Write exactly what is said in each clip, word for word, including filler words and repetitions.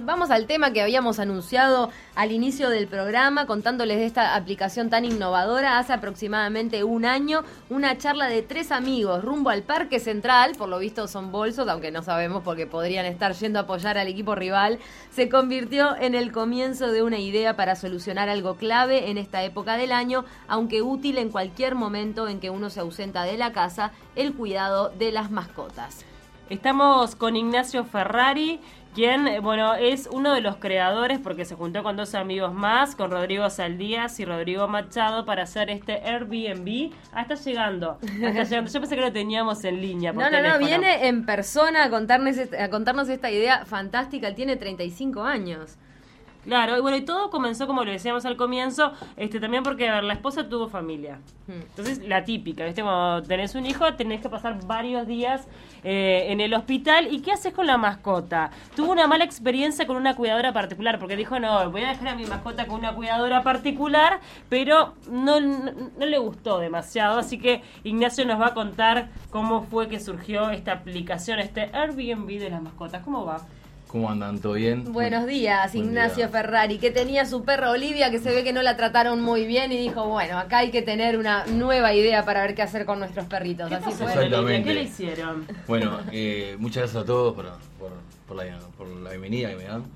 vamos al tema que habíamos anunciado al inicio del programa, contándoles de esta aplicación tan innovadora. Hace aproximadamente un año, una charla de tres amigos rumbo al Parque Central, por lo visto son bolsos, aunque no sabemos porque podrían estar yendo a apoyar al equipo rival, se convirtió en el comienzo de una idea para solucionar algo clave en esta época del año, aunque útil en cualquier momento en que uno se ausenta de la casa, el cuidado de las mascotas. Estamos con Ignacio Ferrari, quien, bueno, es uno de los creadores, porque se juntó con dos amigos más, con Rodrigo Saldías y Rodrigo Machado, para hacer este Airbnb. Ah, está llegando, está llegando. Yo pensé que lo teníamos en línea por No, no, teléfono. no, viene en persona a contarnos, a contarnos esta idea fantástica. Él tiene treinta y cinco años. Claro, y bueno, y todo comenzó, como lo decíamos al comienzo, este también porque, a ver, la esposa tuvo familia. Entonces, la típica, ¿viste? Cuando tenés un hijo, tenés que pasar varios días eh, en el hospital. ¿Y qué haces con la mascota? Tuvo una mala experiencia con una cuidadora particular, porque dijo, no, voy a dejar a mi mascota con una cuidadora particular, pero no, no, no le gustó demasiado. Así que Ignacio nos va a contar cómo fue que surgió esta aplicación, este Airbnb de las mascotas. ¿Cómo va? ¿Cómo andan? ¿Todo bien? Buenos días, Buen Ignacio día. Ferrari, que tenía su perra Olivia, que se ve que no la trataron muy bien, y dijo, bueno, acá hay que tener una nueva idea para ver qué hacer con nuestros perritos. ¿Qué Así pasó fue. con Olivia? Exactamente. ¿Qué le hicieron? Bueno, eh, muchas gracias a todos por, por, por, la, por la bienvenida que me dan.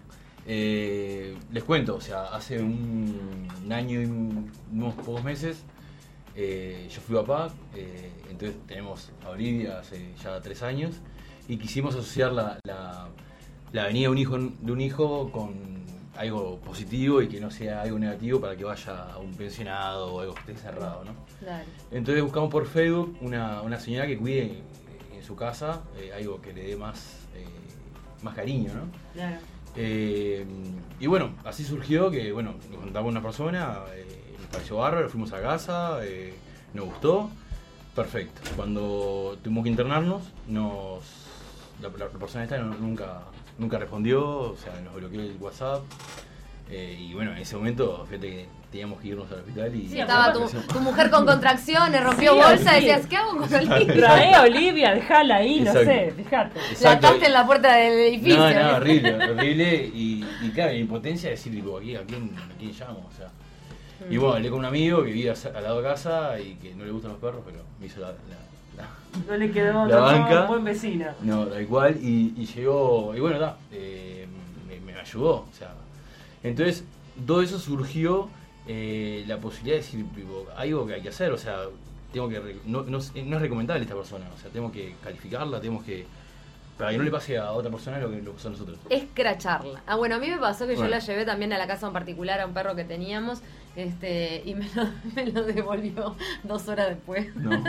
Eh, les cuento, o sea, hace un, un año y un- unos pocos meses eh, yo fui papá, eh, entonces tenemos a Olivia hace ya tres años y quisimos asociar la, la, la venida de un hijo de un hijo con algo positivo y que no sea algo negativo para que vaya a un pensionado o algo que esté cerrado, ¿no? Claro. Entonces buscamos por Facebook una, una señora que cuide en su casa eh, algo que le dé más, eh, más cariño, ¿no? Claro. Eh, y bueno, así surgió que, bueno, nos contamos una persona, eh, nos pareció bárbaro, fuimos a casa, eh, nos gustó, perfecto. Cuando tuvimos que internarnos, nos la, la persona esta no- nunca, nunca respondió, o sea, nos bloqueó el WhatsApp. Eh, y bueno, en ese momento, fíjate que teníamos que irnos al hospital y... Sí, estaba tu, tu mujer con contracciones, rompió Sí, bolsa, sí. decías, ¿qué hago con Olivia? Trae a Olivia, dejala ahí, no Exacto. sé, fíjate. La Exacto. ataste en la puerta del edificio. No, no, horrible, horrible. Y, y claro, la impotencia de decir, tipo, ¿a quién, a quién llamo? O sea. Y bueno, hablé con un amigo que vive a- al lado de casa y que no le gustan los perros, pero me hizo la. la- la- No le quedó La no, banca. buen vecino. no, da igual. Y, y llegó. Y bueno, da, eh, me, me ayudó. O sea. Entonces, todo eso surgió eh, la posibilidad de decir, tipo, algo que hay que hacer. O sea, tengo que. re- No, no, es- no es recomendable esta persona. O sea, tenemos que calificarla, tenemos que. Para que no le pase a otra persona lo que lo que son nosotros. Escracharla. Ah, bueno, a mí me pasó que yo Bueno. la llevé también a la casa en particular a un perro que teníamos, este, y me lo, me lo devolvió dos horas después. No.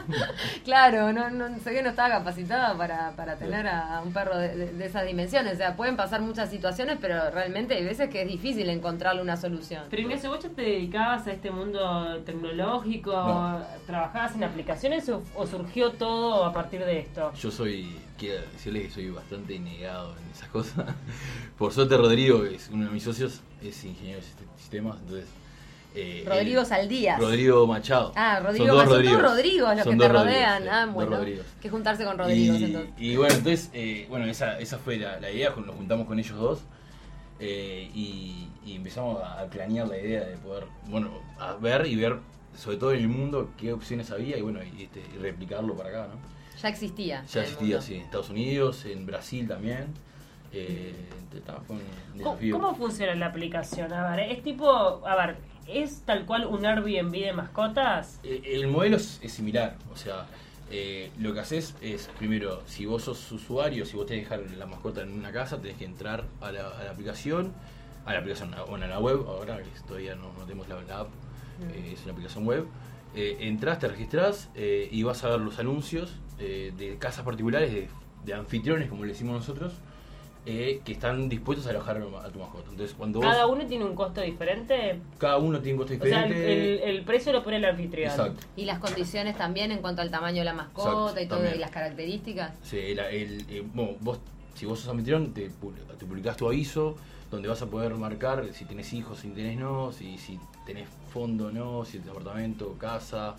Claro, no, no sé que no estaba capacitada para, para tener a, a un perro de, de- de esas dimensiones. O sea, pueden pasar muchas situaciones, pero realmente hay veces que es difícil encontrarle una solución. Pero Ignacio, ¿vos ya te dedicabas a este mundo tecnológico? No. ¿Trabajabas en aplicaciones o, o surgió todo a partir de esto? Yo soy, quiero decirles que soy bastante negado en esas cosas. Por suerte Rodrigo, que es uno de mis socios, es ingeniero de sist- sistemas, entonces... eh, Rodrigo él- Saldías. Rodrigo Machado. Ah, Rodrigo, Son dos ah, son Rodrigos. todos Rodrigos los Son que te dos Rodrigos, rodean. sí, Ah, dos bueno, Rodrigos. que juntarse con Rodrigos Y, entonces. y bueno, entonces, eh, bueno, esa, esa fue la, la idea, nos juntamos con ellos dos eh, y, y empezamos a planear la idea de poder, bueno, a ver y ver, sobre todo en el mundo, qué opciones había y bueno, y, este, y replicarlo para acá, ¿no? Ya existía. Ya en el existía, mundo. sí, en Estados Unidos, en Brasil también. Eh, estaba- fue un ¿Cómo, desafío. cómo funciona la aplicación? A ver, es tipo, a ver, ¿es tal cual un Airbnb de mascotas? Eh, El modelo es, es similar, o sea, eh, lo que haces es, primero, si vos sos usuario, si vos tenés que dejar la mascota en una casa, tenés que entrar a la, a la aplicación, a la aplicación, bueno, a la web, ahora que todavía no, no tenemos la, la app, eh, es una aplicación web, eh, entras, te registrás eh, y vas a ver los anuncios eh, de casas particulares, de, de anfitriones, como le decimos nosotros, eh, que están dispuestos a alojar a tu mascota. Entonces, cuando vos, ¿Cada uno tiene un costo diferente? cada uno tiene un costo O sea, el, diferente. el- el precio lo pone el anfitrión. Exacto. Y las condiciones también en cuanto al tamaño de la mascota Exacto, y todo, también. y las características. Sí, el, el- eh, bueno, vos, si vos sos anfitrión, te, pu- te publicás tu aviso, donde vas a poder marcar si tenés hijos, si tenés no, si, si tenés fondo o no, si tenés apartamento, casa,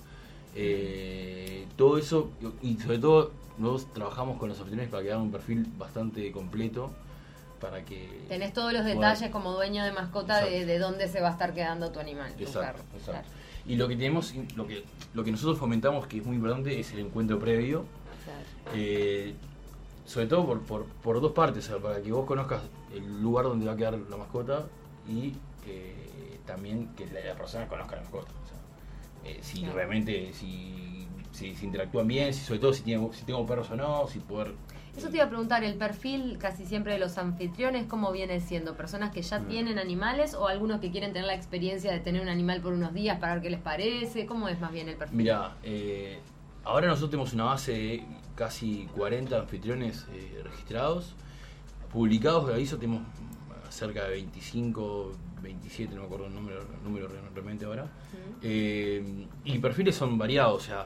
eh, todo eso, y sobre todo nosotros trabajamos con los anfitriones para que hagan un perfil bastante completo, para que... Tenés todos los detalles pueda... como dueño de mascota de, de dónde se va a estar quedando tu animal, tu exacto, perro. Exacto. Claro. Y lo que tenemos, lo que, lo que nosotros fomentamos, que es muy importante, es el encuentro previo. Claro. Eh, sobre todo por, por, por dos partes, o sea, para que vos conozcas el lugar donde va a quedar la mascota y eh, también que la, la persona conozca la mascota. O sea, eh, si claro. realmente, si, si, si interactúan bien, si, sobre todo si, tiene, si tengo perros o no, si poder... Eso te iba a preguntar, el perfil casi siempre de los anfitriones, ¿cómo viene siendo? ¿Personas que ya mm. tienen animales o algunos que quieren tener la experiencia de tener un animal por unos días para ver qué les parece? ¿Cómo es más bien el perfil? Mira, eh, ahora nosotros tenemos una base de casi cuarenta anfitriones eh, registrados, publicados de aviso tenemos cerca de veinticinco, veintisiete, no me acuerdo el número, el número realmente ahora, mm. eh, y perfiles son variados, o sea,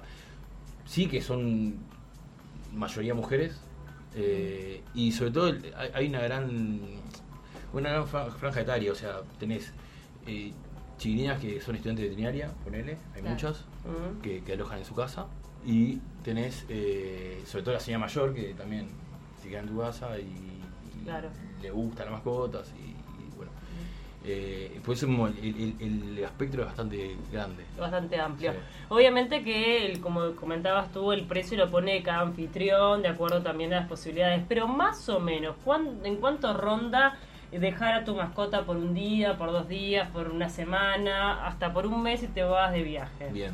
sí que son mayoría mujeres, Eh, y sobre todo hay, hay una gran una gran franja etaria, o sea, tenés eh, chiquilinas que son estudiantes de veterinaria, ponele, hay claro. muchas uh-huh. que, que alojan en su casa, y tenés eh, sobre todo la señora mayor que también se queda en tu casa y, y claro. le gustan las mascotas y, y bueno, eh, por eso el, el, el espectro es bastante grande, bastante amplio. Sí. Obviamente que el, como comentabas tú, el precio lo pone cada anfitrión de acuerdo también a las posibilidades, pero más o menos ¿cuán, en cuánto ronda dejar a tu mascota por un día, por dos días, por una semana, hasta por un mes y te vas de viaje? Bien,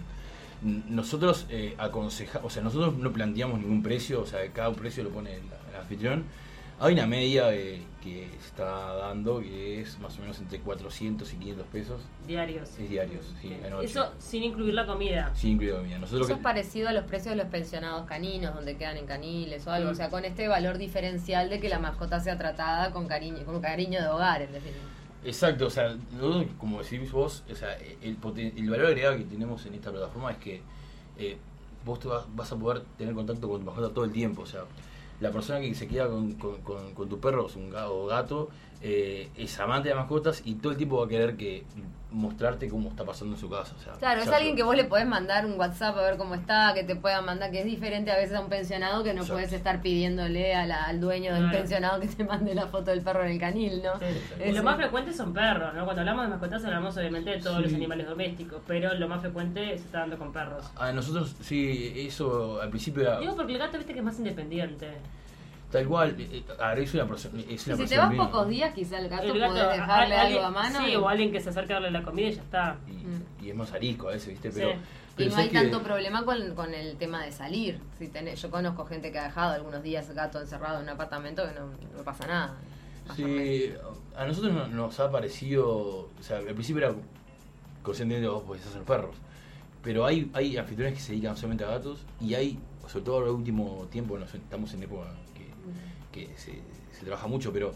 nosotros eh, aconsejamos, o sea, nosotros no planteamos ningún precio, o sea, cada precio lo pone el, el anfitrión. Hay una media eh, que se está dando que es más o menos entre cuatrocientos y quinientos pesos. ¿Diarios? Es diarios, sí. Okay. Eso sin incluir la comida. Sin incluir la comida. Nosotros Eso que... es parecido a los precios de los pensionados caninos, donde quedan en caniles o algo. Mm. O sea, con este valor diferencial de que la mascota sea tratada con cariño, con cariño de hogar, en definitiva. Exacto, o sea, nosotros, como decís vos, o sea, el, el valor agregado que tenemos en esta plataforma es que eh, vos te vas, vas a poder tener contacto con tu mascota todo el tiempo, o sea, la persona que se queda con, con, con, con tu perro, es un gato o gato, eh, es amante de mascotas y todo el tiempo va a querer que mostrarte cómo está pasando en su casa. O sea, claro, es alguien que vos le podés mandar un WhatsApp a ver cómo está, que te pueda mandar, que es diferente a veces a un pensionado que no exacto. Podés estar pidiéndole a la, al dueño del claro. pensionado que te mande la foto del perro en el canil, ¿no? Sí, eh, lo más frecuente son perros, ¿no? Cuando hablamos de mascotas hablamos obviamente de todos sí. los animales domésticos, pero lo más frecuente se está dando con perros. A nosotros sí, eso al principio era... Digo porque el gato viste que es más independiente. Tal cual, eh, a ver, es una persona. Es una si persona te vas bien. Pocos días, quizá el gato, el gato podés dejarle a, a, algo a, a mano. Sí, y... o alguien que se acerque a darle la comida y ya está. Y, mm. y es más arisco a veces, ¿viste? Pero, sí. pero y no hay que... tanto problema con, con el tema de salir. Si tenés, yo conozco gente que ha dejado algunos días gato encerrado en un apartamento que no, no pasa nada. Sí, a nosotros nos, nos ha parecido. O sea, al principio era conscientemente vos podés hacer perros. Pero hay, hay anfitriones que se dedican solamente a gatos y hay, sobre todo en el último tiempo, no sé, estamos en época que. Mm. que se, se trabaja mucho, pero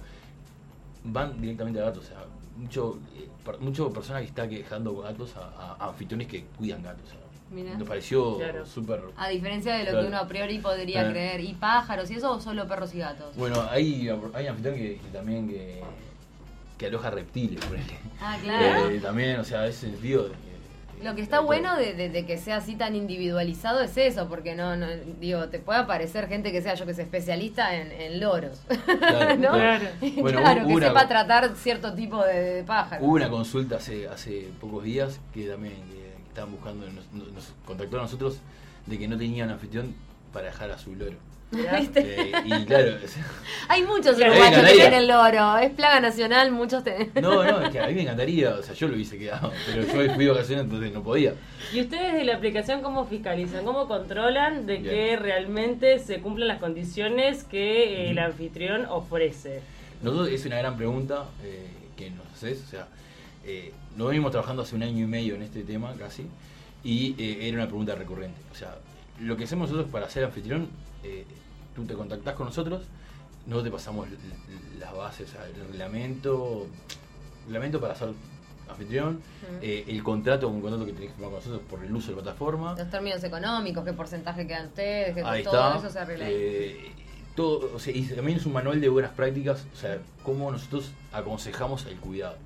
van directamente a gatos, o sea, mucho eh, mucho personas que está quejando gatos a, a, a anfitriones que cuidan gatos, o sea, Mirá. Nos pareció claro. súper... A diferencia de lo claro. que uno a priori podría eh. creer, ¿y pájaros y eso o solo perros y gatos? Bueno, hay, hay anfitriones que, que también que, que aloja reptiles, por ejemplo. Ah, claro. Eh, también, o sea, ese sentido de que lo que está bueno de, de, de que sea así tan individualizado es eso, porque no, no digo, te puede aparecer gente que sea, yo que sé, especialista en, en loros, claro, ¿no? Claro, bueno, claro que una, sepa tratar cierto tipo de, de pájaros. Hubo una consulta hace hace pocos días que también que, que estaban buscando, nos, nos contactó a nosotros de que no tenían anfitrión para dejar a su loro. Eh, y claro, o sea, hay muchos uruguayos que tienen loro, es plaga nacional, muchos tienen. No, no, es que a mí me encantaría, o sea, yo lo hubiese quedado, pero yo fui de vacaciones entonces no podía. ¿Y ustedes de la aplicación cómo fiscalizan, cómo controlan de Bien. que realmente se cumplan las condiciones que el anfitrión ofrece? Nosotros es una gran pregunta eh, que nos haces, o sea, eh, nos venimos trabajando hace un año y medio en este tema casi, y eh, era una pregunta recurrente, o sea, lo que hacemos nosotros para ser anfitrión, eh, tú te contactás con nosotros, nosotros te pasamos las bases, el reglamento, reglamento para ser anfitrión, uh-huh. eh, el contrato, un contrato que tenés que firmar con nosotros por el uso de la plataforma. Los términos económicos, qué porcentaje quedan ustedes, que ahí todo está. eso se arregla ahí. Eh, todo, o sea, y también es un manual de buenas prácticas, o sea, cómo nosotros aconsejamos el cuidado.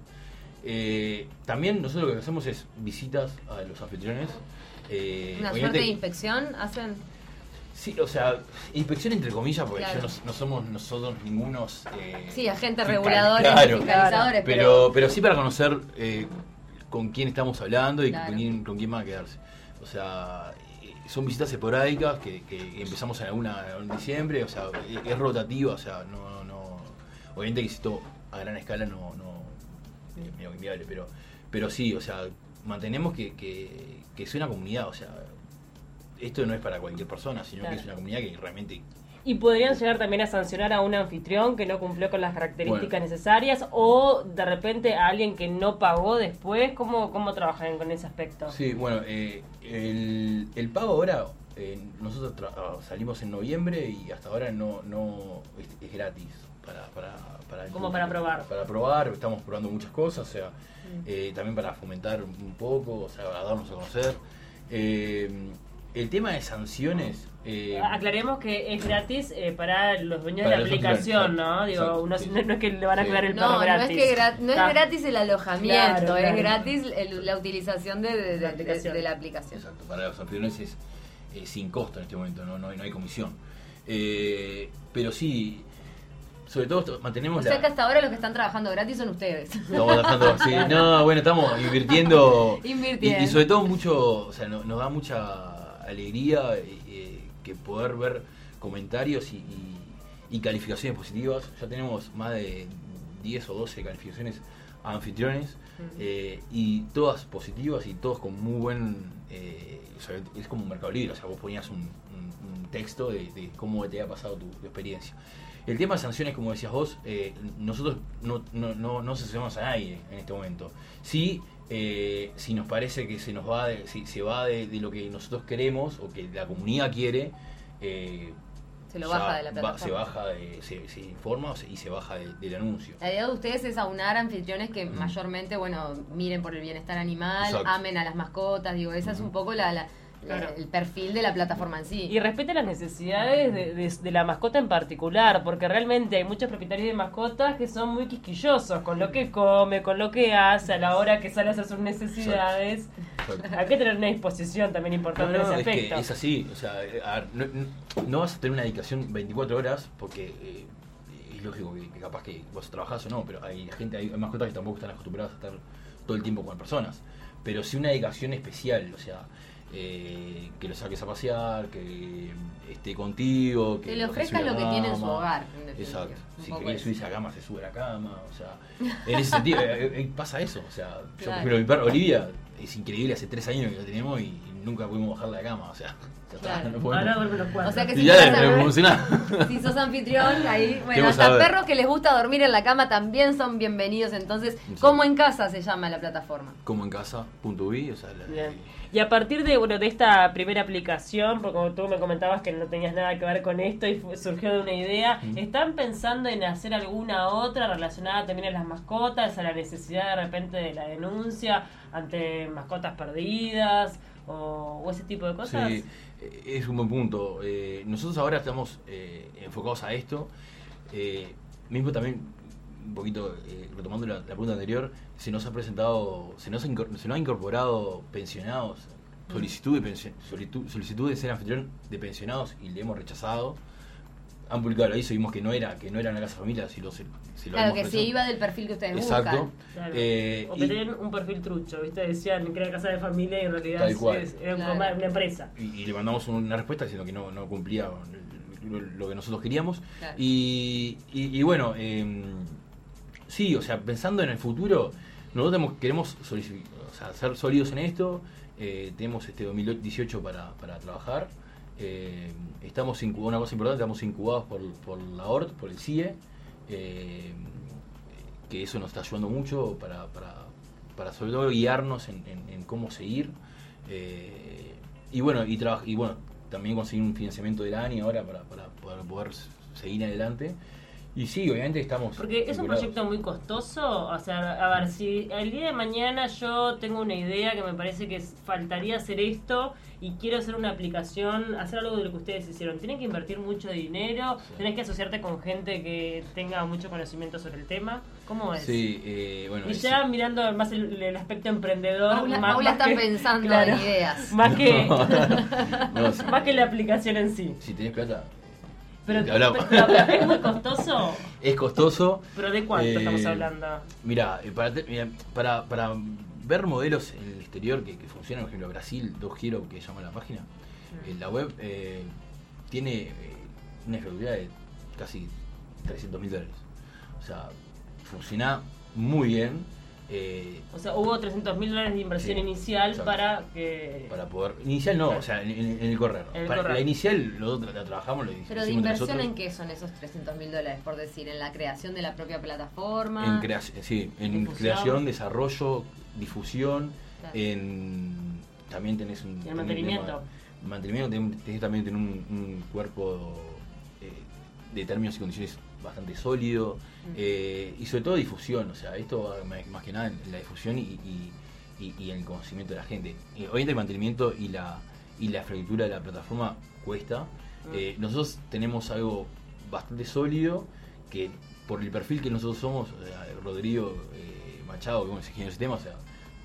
Eh, también nosotros lo que hacemos es visitas a los anfitriones. Eh, ¿Una suerte de inspección hacen? Sí, o sea, inspección entre comillas, porque Claro. yo no, no somos nosotros ningunos... Eh, Sí, agentes fiscal- reguladores, claro, fiscalizadores, pero... pero, pero sí para conocer eh, con quién estamos hablando y Claro. con, quién, con quién va a quedarse. O sea, eh, son visitas esporádicas que, que empezamos en alguna en diciembre, o sea, es, es rotativa, o sea, no, no... Obviamente que esto a gran escala no, no es medio inviable, pero, pero sí, o sea, mantenemos que, que, que sea una comunidad, o sea, esto no es para cualquier persona, sino Claro. que es una comunidad que realmente... Y podrían llegar también a sancionar a un anfitrión que no cumplió con las características Bueno. necesarias o de repente a alguien que no pagó después. ¿Cómo, cómo trabajan con ese aspecto? Sí, bueno, eh, el, el pago ahora, eh, nosotros tra- salimos en noviembre y hasta ahora no, no es, es gratis para, para, para el Como público. para probar. Para probar, estamos probando muchas cosas, o sea, eh, también para fomentar un poco, o sea, para darnos a conocer. Eh, el tema de sanciones... eh, Aclaremos que es gratis eh, para los dueños Para de la los aplicación, anfitriones, ¿no? Digo, exacto, uno- sí, no, sí. no es que le van a Sí. aclarar el perro No, no es, gratis. que gra- no es Ah, gratis el alojamiento, Claro, es claro. gratis el- la utilización de, de- de- La aplicación. de la aplicación. Exacto, para los anfitriones es eh, sin costo en este momento, no, no, hay, no hay comisión. Eh, pero sí, sobre todo esto, mantenemos O sea la... que hasta ahora los que están trabajando gratis son ustedes. Estamos tratando, sí, no, bueno, estamos invirtiendo. Invirtiendo. Y, y sobre todo mucho, o sea, no- nos da mucha alegría eh, que poder ver comentarios y, y- y calificaciones positivas. Ya tenemos más de diez o doce calificaciones a anfitriones eh, y todas positivas y todos con muy buen... eh, o sea, es como un Mercado Libre, o sea, vos ponías un, un- un texto de, de cómo te ha pasado tu, tu experiencia. El tema de sanciones, como decías vos, eh, nosotros no, no, no, no sancionamos a nadie en este momento. Sí, eh, si nos parece que se nos va de, si se va de, de lo que nosotros queremos o que la comunidad quiere, eh, Se lo ya baja de la va- plataforma. se baja, de, se, se informa o se- y se baja de- del anuncio. La idea de ustedes es aunar anfitriones que Mm. mayormente, bueno, miren por el bienestar animal, Exacto. amen a las mascotas, digo, esa es un poco la, la- la- Claro. el perfil de la plataforma en sí. Y respete las necesidades de, de- de la mascota en particular, porque realmente hay muchos propietarios de mascotas que son muy quisquillosos con lo que come, con lo que hace, a la hora que sale a hacer sus necesidades. Exacto. Hay que tener una disposición también No, importante no, en ese es que aspecto. es así, o sea, eh, a ver, no, no- no vas a tener una dedicación veinticuatro horas porque eh, es lógico que, que capaz que vos trabajás o no, pero hay gente, hay mascotas que tampoco están acostumbradas a estar todo el tiempo con personas, pero sí una dedicación especial, o sea, eh, que lo saques a pasear, que esté contigo, que, Que le lo ofrezcas sube a lo la que tiene en su cama. hogar, en definitiva. Exacto, Un si poco quiere eso. subirse a la cama, se sube a la cama, o sea, en ese sentido eh, eh, pasa eso, o sea, yo Claro. pero mi perro Olivia es increíble, hace tres años que lo tenemos y nunca pudimos bajarla de la cama, o sea, ya está, Claro. no podemos. Ahora duermen los cuatro. O sea que Y si ya sos, debe an- funcionar. si sos anfitrión, ahí, bueno, Vamos a hasta ver. perros que les gusta dormir en la cama también son bienvenidos. Entonces, Sí. como en casa se llama la plataforma. Como en casa, punto ubi, o sea, la- Bien. Y a partir de bueno de esta primera aplicación, porque como tú me comentabas que no tenías nada que ver con esto y fu- surgió de una idea, Ujú. ¿están pensando en hacer alguna otra relacionada también a las mascotas, a la necesidad de repente de la denuncia ante mascotas perdidas o, o ese tipo de cosas? Sí, eh, es un buen punto. Eh, nosotros ahora estamos eh, enfocados a esto. Eh, mismo también, un poquito eh, retomando la, la pregunta anterior, se nos ha presentado, se nos ha, incor- se nos ha incorporado pensionados, solicitud de, pensio- solitu- solicitud de ser anfitrión de pensionados y le hemos rechazado. Han publicado ahí, vimos que no era que no era una casa familia, si lo, si, si lo Claro, hemos que se rechazado. iba del perfil que ustedes Exacto. buscan. Claro. Eh, o y- que tenían un perfil trucho, ¿viste? Decían que era casa de familia y en realidad Tal es, cual. es- era un Claro. coma- una empresa. y, y le mandamos una respuesta diciendo que no, no cumplía lo, lo que nosotros queríamos. Claro. Y, y, y bueno, eh, sí, o sea, pensando en el futuro, nosotros tenemos- queremos solici- o sea, ser sólidos en esto. Eh, tenemos este dos mil dieciocho para, para trabajar. Eh, estamos incubados, una cosa importante, estamos incubados por, por la O R T, por el C I E, eh, que eso nos está ayudando mucho para, para, para sobre todo guiarnos en, en- en cómo seguir. Eh, y bueno, y, traba- y bueno, también conseguir un financiamiento del año ahora para, para, para poder seguir adelante. Y sí, obviamente estamos... Porque es un vinculados. proyecto muy costoso, o sea, a ver, si el día de mañana yo tengo una idea que me parece que faltaría hacer esto y quiero hacer una aplicación, hacer algo de lo que ustedes hicieron, ¿tienen que invertir mucho dinero? Sí. ¿Tenés que asociarte con gente que tenga mucho conocimiento sobre el tema? ¿Cómo es? Sí, eh, bueno... Y es- ya mirando más el, el aspecto emprendedor, Paula, más, Paula más está que- pensando claro, en ideas. más que No, sí. más que la aplicación en sí. Si tenés plata, Pero, te hablamos. pero, pero es muy costoso. Es costoso. ¿Pero de cuánto Eh, estamos hablando? Mira, para, te- mira, para, para ver modelos en el exterior que, que funcionan, por ejemplo, Brasil, dos Hero, que llama la página, eh, la web eh, tiene eh, una efectividad de casi trescientos mil dólares. O sea, funciona muy bien. Eh, O sea, hubo trescientos mil dólares de inversión Sí, inicial exacto. para que... para poder. Inicial no, o sea, en, en- en el correr. En el Para- correr. La inicial nosotros la trabajamos, lo hicimos Pero de entre inversión, nosotros. ¿en qué son esos trescientos mil dólares? Por decir, en la creación de la propia plataforma. En creación, sí, en Difusión. creación, desarrollo, difusión, Claro. en también tenés un Y el tenés mantenimiento. tema- mantenimiento, tenés, tenés también tener un, un cuerpo eh, de términos y condiciones bastante sólido, eh, y sobre todo difusión, o sea, esto va más, más que nada en la difusión y, y, y, y en el conocimiento de la gente. Eh, obviamente el mantenimiento y la y la infraestructura de la plataforma cuesta. Eh, nosotros tenemos algo bastante sólido que por el perfil que nosotros somos, eh, Rodrigo eh, Machado, que bueno, es ingeniero de sistemas, o sea,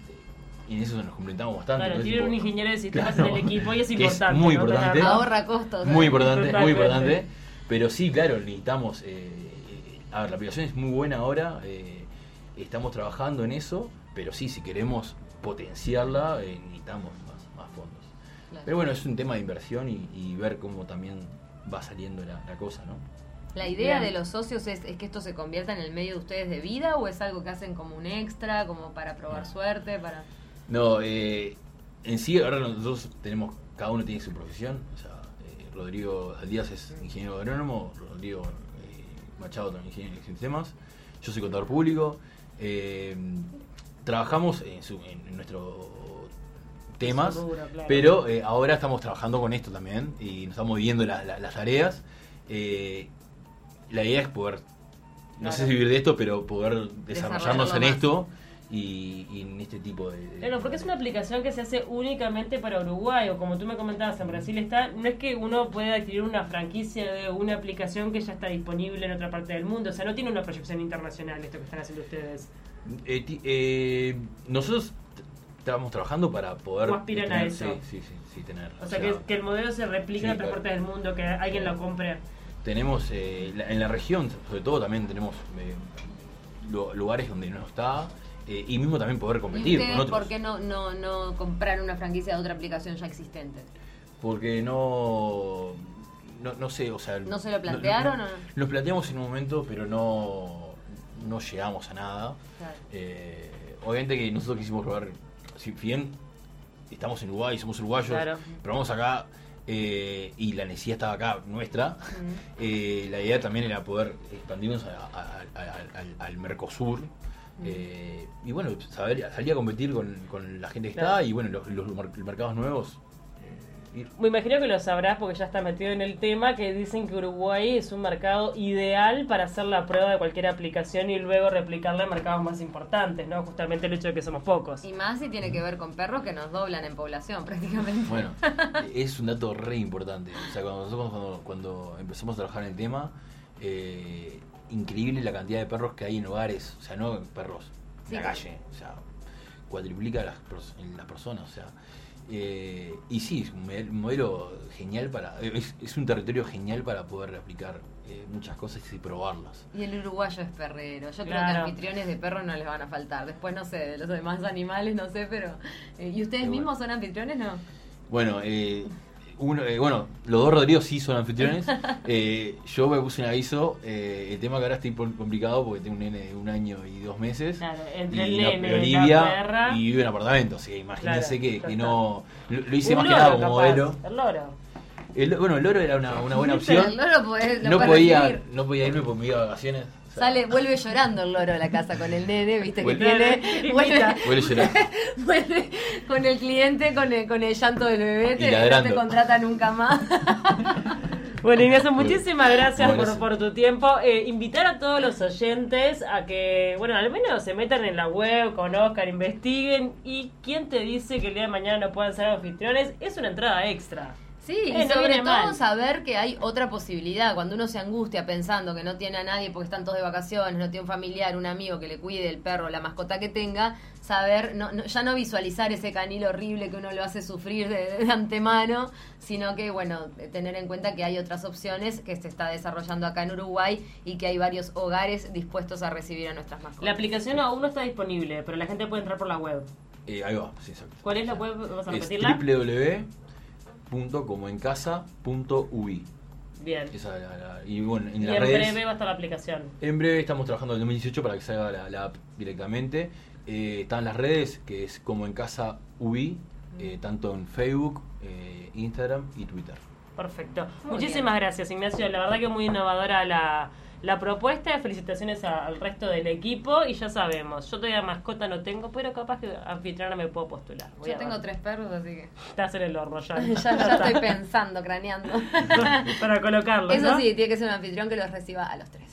eh, y en eso nos complementamos bastante. Claro, entonces, tienen un tipo, ingeniero de sistemas claro, en el equipo y es que es importante. muy ¿no? importante. Tenerlo. Ahorra costos. muy ¿eh? importante, muy Totalmente. importante. Pero sí, claro, necesitamos. Eh, eh, a ver, la aplicación es muy buena ahora. eh, estamos trabajando en eso. Pero sí, si queremos potenciarla, eh, necesitamos más, más fondos. Claro. Pero bueno, es un tema de inversión y, y ver cómo también va saliendo la, la cosa, ¿no? ¿La idea Bien. de los socios es, es que esto se convierta en el medio de ustedes de vida o es algo que hacen como un extra, como para probar No. suerte? para No, eh, en sí, ahora nosotros tenemos, cada uno tiene su profesión. O sea, eh, Rodrigo Díaz es ingeniero agrónomo, Rodrigo eh, Machado también ingeniero de sistemas, yo soy contador público. Eh, trabajamos en, su, en nuestro temas, Su rubro, claro. pero eh, ahora estamos trabajando con esto también y nos estamos viendo la- la- las tareas. Eh, la idea es poder, no sé Claro. si vivir de esto, pero poder desarrollarnos en Desarrollarlo esto y, y en este tipo de... de- Claro, porque es una aplicación que se hace únicamente para Uruguay, o como tú me comentabas, en Brasil está, no es que uno pueda adquirir una franquicia de una aplicación que ya está disponible en otra parte del mundo, o sea, no tiene una proyección internacional esto que están haciendo ustedes. Eh, ti- eh, nosotros t- estábamos trabajando para poder... ¿O aspiran a tener- eso? Sí, sí, sí, sí, tener. O sea, que, que el modelo se replique sí, en otras claro. partes del mundo, que alguien lo compre. Tenemos, eh, la- en la región, sobre todo también tenemos eh, lu- lugares donde no está, eh, y mismo también poder ¿Y competir con ustedes otros. por qué no, no, no comprar una franquicia de otra aplicación ya existente? Porque no, no... No sé, o sea... ¿No se lo plantearon o no? Nos planteamos en un momento, pero no, no llegamos a nada. Claro. Eh, obviamente que nosotros quisimos probar, si bien estamos en Uruguay, somos uruguayos, Claro. probamos acá eh, y la necesidad estaba acá nuestra. Eh, la idea también era poder expandirnos a- a- a- a- al, al Mercosur. Eh, y bueno, saber, salir a competir con, con la gente que Claro. está y bueno, los, los mer- mercados nuevos. eh, ir. Me imagino que lo sabrás porque ya estás metido en el tema, que dicen que Uruguay es un mercado ideal para hacer la prueba de cualquier aplicación y luego replicarla en mercados más importantes, ¿no? Justamente el hecho de que somos pocos. Y más si tiene que ver con perros que nos doblan en población prácticamente. Bueno, es un dato re importante. O sea, cuando nosotros cuando, cuando empezamos a trabajar en el tema, eh, increíble la cantidad de perros que hay en hogares. O sea, no perros en Sí, la claro. calle. O sea, cuadriplica las, pers- en las personas. O sea, eh, y sí, es un model- un modelo genial para. Es, es un territorio genial para poder aplicar eh, muchas cosas y probarlas. Y el uruguayo es perrero. Yo creo que Claro. anfitriones de perros no les van a faltar. Después no sé, de los demás animales, no sé, pero... eh, ¿Y ustedes Qué bueno. mismos son anfitriones, no? Bueno, eh, uno, eh, bueno, los dos Rodrigos sí son anfitriones. Eh, yo me puse un aviso. Eh, el tema que ahora estoy por- complicado porque tengo un nene de un año y dos meses. Claro, entre y el la- nene, Olivia, la perra. y vive en apartamento. Así que imagínense Claro, que, ya que está. no. Lo, lo hice Un más que nada loro, como capaz. modelo. El loro. El, bueno, el loro era una, una buena Pero opción. el loro podés- lo No podés podía, recibir. no podía irme porque me iba de vacaciones. O sea, Sale, vuelve llorando el loro a la casa con el nene, viste que Vuelve- tiene... Vuelve, Vuelve a llorar. vuelve con el cliente, con el, con el llanto del bebé, Y te, no ladrando. te contrata nunca más. Bueno, Ignacio, muchísimas gracias, Bueno, por, por tu tiempo. Eh, invitar a todos los oyentes a que, bueno, al menos se metan en la web, conozcan, investiguen. Y quién te dice que el día de mañana no puedan ser anfitriones, es una entrada extra. Sí, Eh, y no sobre viene todo mal. saber que hay otra posibilidad. Cuando uno se angustia pensando que no tiene a nadie porque están todos de vacaciones, no tiene un familiar, un amigo que le cuide el perro, la mascota que tenga, saber, no, no, ya no visualizar ese canil horrible que uno lo hace sufrir de, de antemano, sino que, bueno, tener en cuenta que hay otras opciones que se está desarrollando acá en Uruguay y que hay varios hogares dispuestos a recibir a nuestras mascotas. La aplicación aún no está disponible, pero la gente puede entrar por la web. Eh, ahí va, sí, exacto. ¿Cuál es la web? ¿Vamos a Es repetirla? doble u doble u doble u punto como en casa punto u i. Bien. Esa es la- la- y bueno, en Y las en redes, breve va a estar la aplicación. en breve estamos trabajando en el dos mil dieciocho para que salga la, la app directamente. Eh, están las redes, que es como en casa u i, eh, tanto en Facebook, eh, Instagram y Twitter. Perfecto. Muy Muchísimas bien. gracias, Ignacio. La verdad que muy innovadora la, la propuesta. Felicitaciones a- al resto del equipo. Y ya sabemos, yo todavía mascota no tengo, pero capaz que anfitriona me puedo postular. Voy Yo a tengo ver. tres perros, así que Estás en el horno ya. ya, ya estoy pensando, craneando. Para colocarlos, Eso ¿no? sí, tiene que ser un anfitrión que los reciba a los tres.